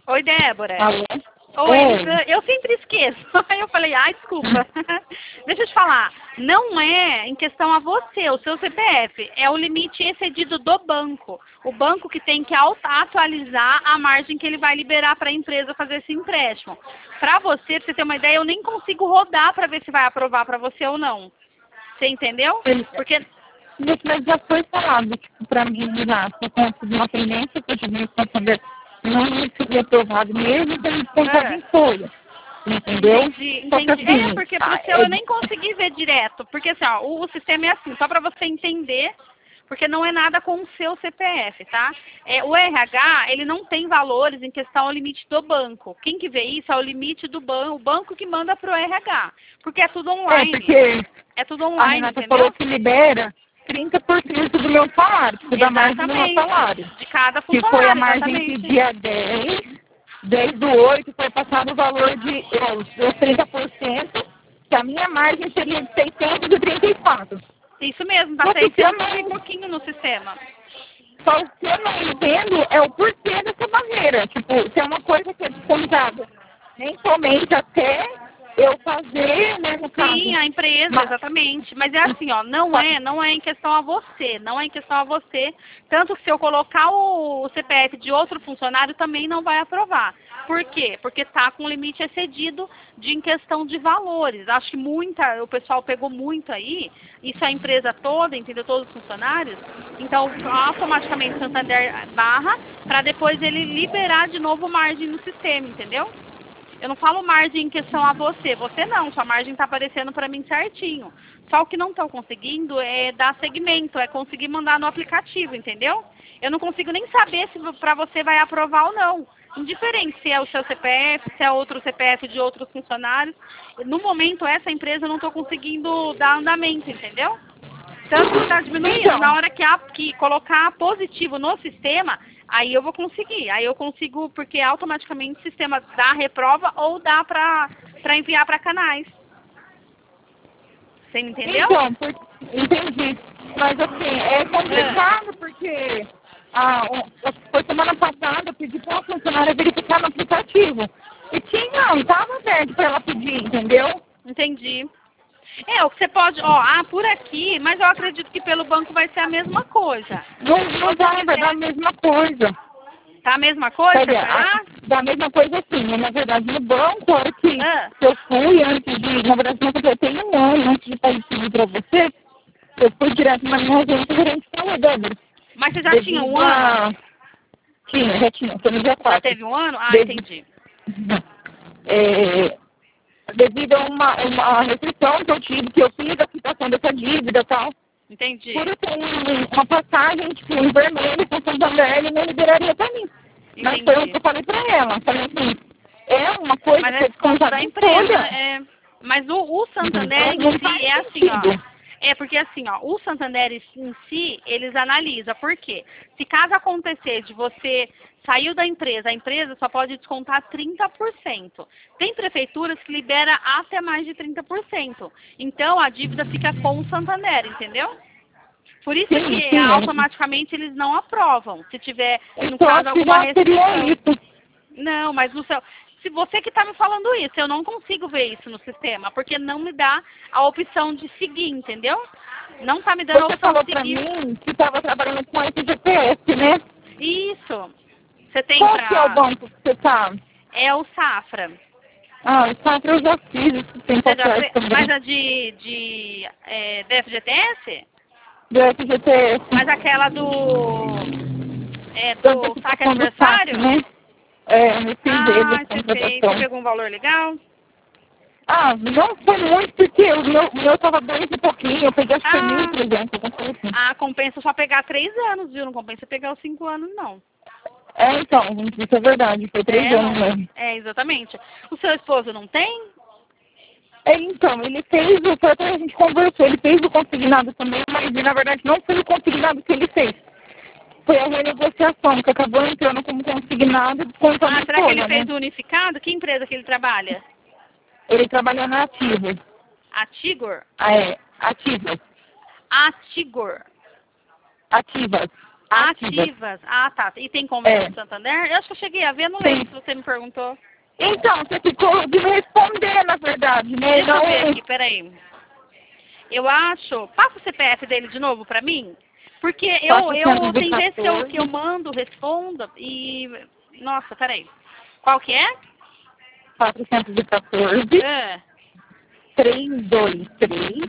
Oi, Débora. Alô? Oi, Oi. eu sempre esqueço. Aí eu falei, ai, desculpa. Deixa eu te falar. Não é em questão a você, o seu CPF. É o limite excedido do banco. O banco que tem que atualizar a margem que ele vai liberar para a empresa fazer esse empréstimo. Pra você ter uma ideia, eu nem consigo rodar para ver se vai aprovar para você ou não. Você entendeu? Porque Mas já foi falado, tipo, pra mim, já, por conta de uma tendência que eu tive para saber não recebi aprovado mesmo, que ele contava em folha. Entendeu? entendi, Só que entendi. É, assim, porque pro seu eu nem consegui ver direto. Porque assim, ó, o sistema é assim, só para você entender, porque não é nada com o seu CPF, tá? É, o RH, ele não tem valores em questão ao limite do banco. Quem que vê isso é o limite do banco, o banco que manda pro RH. Porque é tudo online. porque É tudo a online, Renata entendeu? falou que libera 30% do meu salário, tipo, da margem do meu salário. De cada Que foi a funcionário, margem que exatamente. dia 10 do 8 foi passado o valor de os 30%, que a minha margem seria de 634. Isso mesmo, tá Só que o que eu 600 e não, pouquinho no sistema. só o que eu não entendo é o porquê dessa barreira. Tipo, se é uma coisa que é descontada mensalmente até eu fazer, né, no caso. Sim, a empresa, exatamente. Mas é assim, ó, não é em questão a você, não é em questão a você. Tanto que se eu colocar o CPF de outro funcionário, também não vai aprovar. Por quê? Porque está com limite excedido em questão de valores. Acho que o pessoal pegou muito aí, isso a empresa toda, entendeu? Todos os funcionários. Então, automaticamente o Santander barra, para depois ele liberar de novo margem no sistema, entendeu? Eu não falo margem em questão a você. Você não, sua margem está aparecendo para mim certinho. Só o que não estão conseguindo é dar segmento, é conseguir mandar no aplicativo, entendeu? Eu não consigo nem saber se para você vai aprovar ou não. Indiferente se é o seu CPF, se é outro CPF de outros funcionários. No momento, essa empresa eu não estou conseguindo dar andamento, entendeu? Tanto que está diminuindo. Na Então, hora que colocar positivo no sistema, aí eu vou conseguir. Aí eu consigo, porque automaticamente o sistema dá reprova ou dá para enviar para canais. Você me entendeu? então, entendi. Mas assim, é complicado porque foi semana passada eu pedi para uma funcionária verificar no aplicativo. E não estava aberto para ela pedir, entendeu? Entendi. É, o que você pode, ó, por aqui, mas eu acredito que pelo banco vai ser a mesma coisa. Não vai dar a mesma coisa. Tá a mesma coisa? Sabe, Você foi lá? da mesma coisa assim, né? Na verdade no banco, a hora que Ah, eu fui antes de, na verdade não completei um ano antes de sair pedir para você, eu fui direto na minha agência gerente falou, Débora. mas você já tinha um ano? Já tinha, foi no dia Já 4. teve um ano? Ah, Devido, entendi. devido a uma restrição que eu tive, que eu fiz a quitação dessa dívida e tal, Entendi. por eu ter uma passagem, tipo, em vermelho, com Santander, ele não liberaria para mim. Mas foi o que eu falei para ela. Falei assim, é uma coisa Mas que é desconto descontada da em empresa, folha. mas o Santander em Não si faz é assim, ó. sentido. É porque assim, ó, o Santander em si, eles analisam. Por quê? Se caso acontecer de você saiu da empresa, a empresa só pode descontar 30%. Tem prefeituras que libera até mais de 30%. Então a dívida fica com o Santander, entendeu? Por isso que Sim. automaticamente eles não aprovam. Se tiver, no Então, caso, acho que alguma já seria restrição. isso. Não, mas no seu. Se você que está me falando isso, eu não consigo ver isso no sistema, porque não me dá a opção de seguir, entendeu? Não está me dando a Você opção falou de para seguir. mim que estava trabalhando com FGTS, né? Isso. Você tem Qual que é o para. banco que você está? É o Safra. Ah, o Safra eu já fiz esse tempo Você já atrás fez. Mas também. a da FGTS? Do FGTS. Mas aquela Da do saque antecipação do saque, aniversário? né? Eu fiz ele, Ah, a você fez. Você contratação. pegou um valor legal? Ah, não foi muito porque o meu estava 2 e pouquinho, eu peguei acho que foi Ah, 1.300, alguma coisa assim. compensa só pegar 3 anos, viu? Não compensa pegar os 5 anos, não. Então, gente, isso é verdade, foi 3 anos Não. mesmo. É, exatamente. O seu esposo não tem? Então, ele fez, foi até a gente conversou, ele fez o consignado também, mas na verdade não foi o consignado que ele fez. Foi a renegociação, que acabou entrando como consignado descontando em Será que ele folha, fez né? o unificado? Que empresa que ele trabalha? Ele trabalha na Ativa. A Tigor? Ativa. A Tigor. Ativas. Ativas. Ah, tá. E tem como ver no Santander? Eu acho que eu cheguei a ver, não lembro se você me perguntou. Então, você ficou de me responder, na verdade, né? Deixa eu ver aqui, peraí. Eu acho... Passa o CPF dele de novo pra mim? Porque eu tenho que ver se o que eu mando responda e... Nossa, peraí. Qual que é? 414. 323.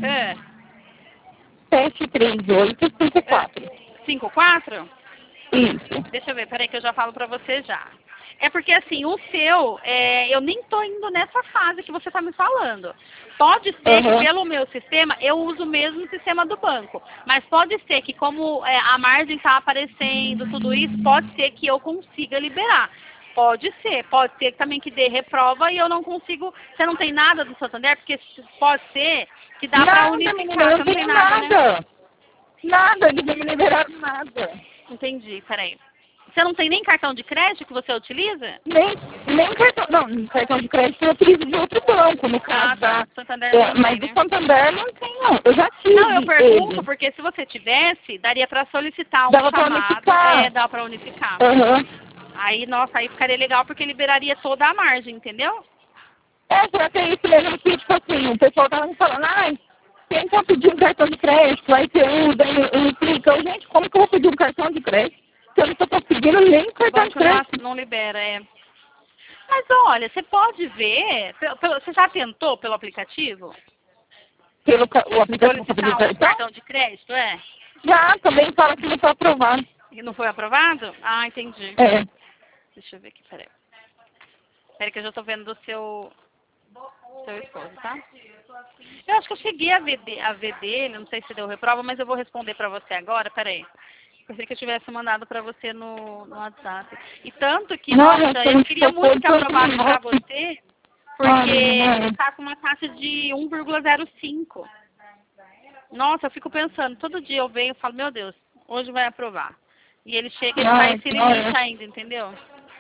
73854. 54? Isso. Deixa eu ver, peraí que eu já falo pra você já. É porque assim, o seu, eu nem tô indo nessa fase que você tá me falando. Pode ser que pelo meu sistema, eu uso o mesmo sistema do banco. Mas pode ser que como a margem tá aparecendo, tudo isso, pode ser que eu consiga liberar. Pode ser também que dê reprova e eu não consigo. Você não tem nada do Santander? Porque pode ser que dá pra unificar. Não tem nada. Né? Nada, eles não me liberaram nada. Entendi, peraí. Você não tem nem cartão de crédito que você utiliza? Nem cartão. Não, cartão de crédito eu utilizo de outro banco, no caso da Santander. Mas do Santander não tem, não. Eu já tive. Não, eu pergunto, porque se você tivesse, daria pra solicitar um chamado. Dá pra unificar. Aí, nossa, aí ficaria legal porque liberaria toda a margem, entendeu? Será que é isso mesmo que, tipo assim, o pessoal tava me falando, quem tá pedindo cartão de crédito, aí você usa e clica. Gente, como que eu vou pedir um cartão de crédito? Se eu não tô conseguindo nem cartão de crédito. Não libera, Mas olha, você pode ver, você já tentou pelo aplicativo? O aplicativo solicitar um cartão de crédito, Já, também fala que não foi aprovado. E não foi aprovado? Ah, entendi. Deixa eu ver aqui, peraí. Peraí que eu já tô vendo do seu esposo, tá? Eu acho que eu cheguei a ver dele, não sei se deu reprova, mas eu vou responder pra você agora, peraí. Pensei que eu tivesse mandado pra você no WhatsApp. E tanto que, nossa, eu queria muito que aprovasse pra você, porque ele tá com uma taxa de 1,05. Nossa, eu fico pensando, todo dia eu venho e falo, meu Deus, hoje vai aprovar. E ele chega e faz esse limite ainda, entendeu?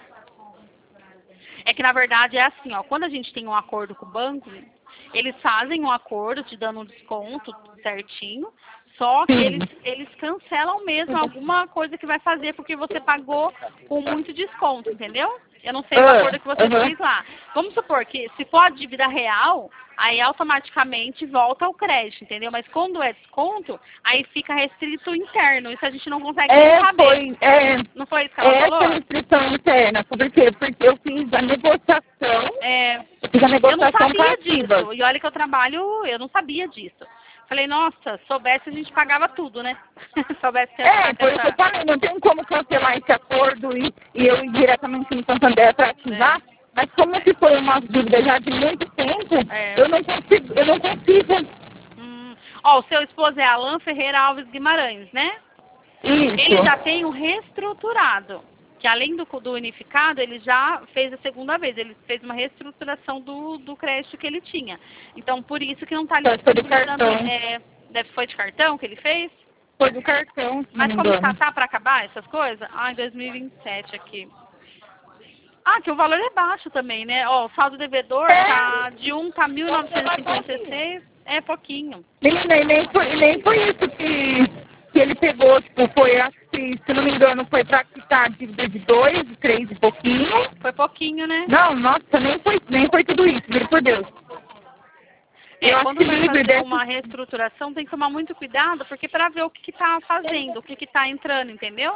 É que na verdade é assim, ó, quando a gente tem um acordo com o banco, eles fazem um acordo te dando um desconto certinho, só que eles cancelam mesmo alguma coisa que vai fazer porque você pagou com muito desconto, entendeu? Eu não sei o acordo que você fez lá. Vamos supor que se for a dívida real, aí automaticamente volta ao crédito, entendeu? Mas quando é desconto, aí fica restrito interno. Isso a gente não consegue nem saber. Não foi isso que ela falou? Essa restrição interna. Por quê? Porque eu fiz a negociação. Eu não sabia disso. E olha que eu trabalho, eu não sabia disso. Falei, nossa, soubesse a gente pagava tudo, né? Soubesse que por isso eu falei, não tem como cancelar esse acordo e eu ir diretamente no Santander para ativar. Mas como que foi uma dívida já de muito tempo, eu não consigo. Ó, o seu esposo é Alan Ferreira Alves Guimarães, né? Isso. Ele já tem um reestruturado. Que além do unificado, ele já fez a segunda vez. Ele fez uma reestruturação do crédito que ele tinha. Então, por isso que não está disponibilizando. Foi de cartão que ele fez? Foi do cartão. Mas como tá para acabar essas coisas? Em 2027 aqui. Que o valor é baixo também, né? Ó, o saldo devedor tá de 1.956. É pouquinho. Nem foi isso que ele pegou, tipo, acho que, se não me engano, foi pra quitar a dívida de 2, de 3 e pouquinho. Foi pouquinho, né? Não, nossa, nem foi tudo isso, juro por Deus. Quando vai fazer uma reestruturação, tem que tomar muito cuidado, porque para ver o que tá fazendo, o que tá entrando, entendeu?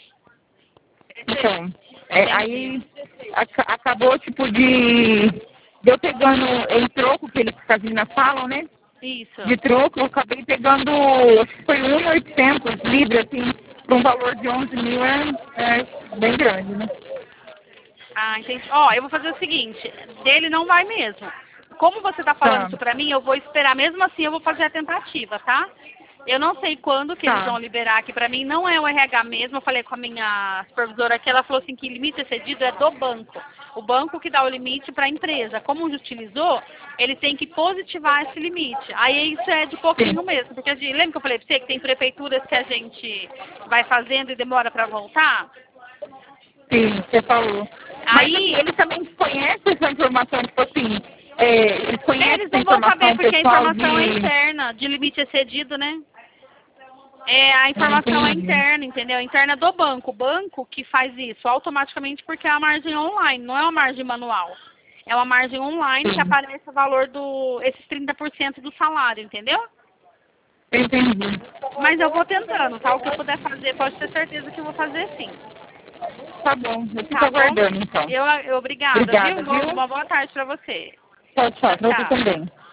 Então, aí acabou, tipo, de eu pegando em troco, que eles Casinas falam, né? Isso. De troco, eu acabei pegando, acho que foi 1.800 libras, assim, por um valor de 11 mil, é bem grande, né? Entendi. Ó, eu vou fazer o seguinte, dele não vai mesmo. Como você tá falando isso pra mim, eu vou esperar, mesmo assim eu vou fazer a tentativa, tá? Eu não sei quando que eles vão liberar aqui pra mim, não é o RH mesmo, eu falei com a minha supervisora aqui, ela falou assim que limite excedido é do banco. O banco que dá o limite para a empresa. Como utilizou, ele tem que positivar esse limite. Aí isso é de pouquinho mesmo, porque lembra que eu falei pra você que tem prefeituras que a gente vai fazendo e demora para voltar? Sim, você falou. Aí eles também conhecem essa informação, tipo assim, eles conhecem eles não vão saber porque a informação é interna, de limite excedido, né? A informação é Entendi. interna, entendeu? Interna do banco. O banco que faz isso automaticamente porque é a margem online, não é uma margem manual. É uma margem online que Sim. aparece o valor esses 30% do salário, entendeu? Entendi. Mas eu vou tentando, tá? O que eu puder fazer, pode ter certeza que eu vou fazer sim. Tá bom, eu fico Tá bom? aguardando então. Obrigada, Obrigada, viu? viu? Uma boa tarde pra você. Tchau, tchau. Pra você Tchau. também.